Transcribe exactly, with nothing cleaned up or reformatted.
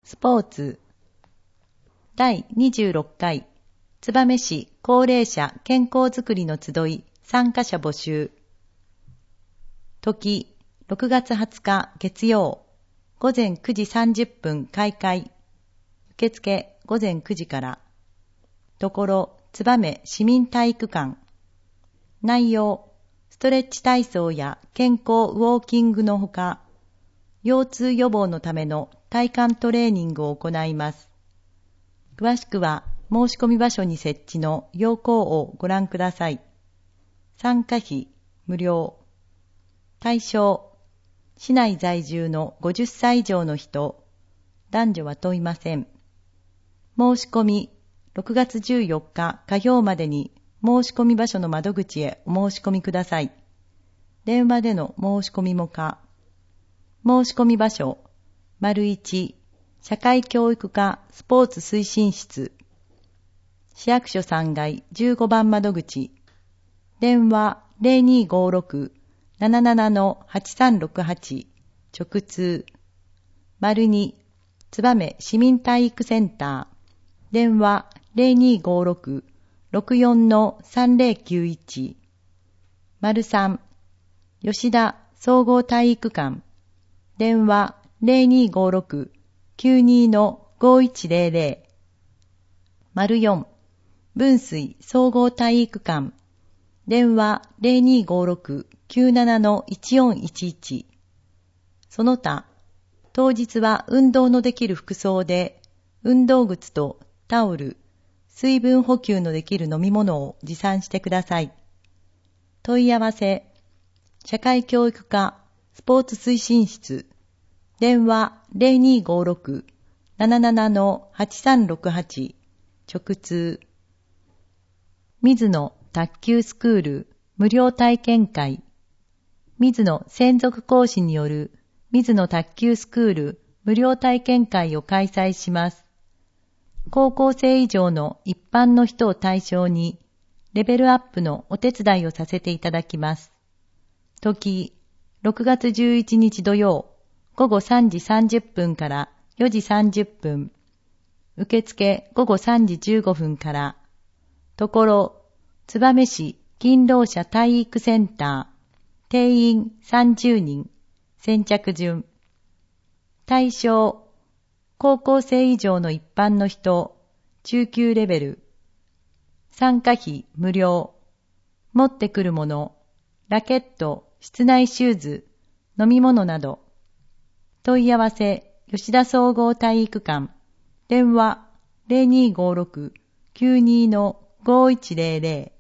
スポーツだいにじゅうろっかい燕市高齢者健康づくりの集い参加者募集。時ろくがつはつか月曜午前くじさんじゅっぷん開会。受付午前くじから。ところ燕市民体育館。内容ストレッチ体操や健康ウォーキングのほか、腰痛予防のための体幹トレーニングを行います。詳しくは申し込み場所に設置の要項をご覧ください。参加費無料。対象市内在住のごじゅっさい以上の人、男女は問いません。申し込みろくがつじゅうよっか火曜までに申し込み場所の窓口へお申し込みください。電話での申し込みも可。申し込み場所丸いち社会教育課スポーツ推進室。市役所さんがいじゅうごばん窓口。電話 ゼロにーごーろく なななな はちさんろくはち 直通。丸に燕市民体育センター。電話 ゼロにーごーろく ろくよん さんぜろきゅういち。丸さん吉田総合体育館。電話 ゼロにーごーろく きゅうにー ごいちぜろぜろ。丸よん分水総合体育館。電話 ゼロにーごーろく きゅうなないちよんいちいち。その他、当日は運動のできる服装で、運動靴とタオル、水分補給のできる飲み物を持参してください。問い合わせ、社会教育課スポーツ推進室。電話 ゼロにーごーろく なななな はちさんろくはち 直通。水野卓球スクール無料体験会。水野専属講師による水野卓球スクール無料体験会を開催します。高校生以上の一般の人を対象にレベルアップのお手伝いをさせていただきます。時ろくがつじゅういちにち土曜午後さんじさんじゅっぷんからよじさんじゅっぷん。受付午後さんじじゅうごふんから。ところ燕市勤労者体育センター。定員さんじゅうにん。先着順。対象高校生以上の一般の人、中級レベル。参加費無料。持ってくるもの、ラケット、室内シューズ、飲み物など。問い合わせ、吉田総合体育館。電話 ゼロにーごーろく きゅうにー ごいちぜろぜろ。